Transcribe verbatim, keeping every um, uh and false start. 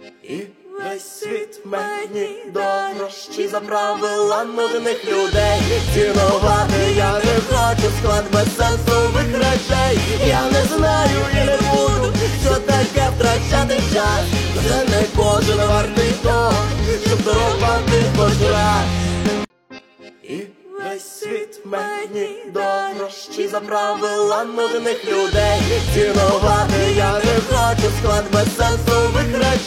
І весь світ мені дорожчий за правила нудних людей. Цінувати я не хочу склад безсенсових речей. Я не знаю і не буду, що таке втрачати час. Це не кожен вартий того, щоб дарувати хоч раз. І весь світ мені дорожчий за правила нудних людей. Цінувати я не хочу склад безсенсових речей.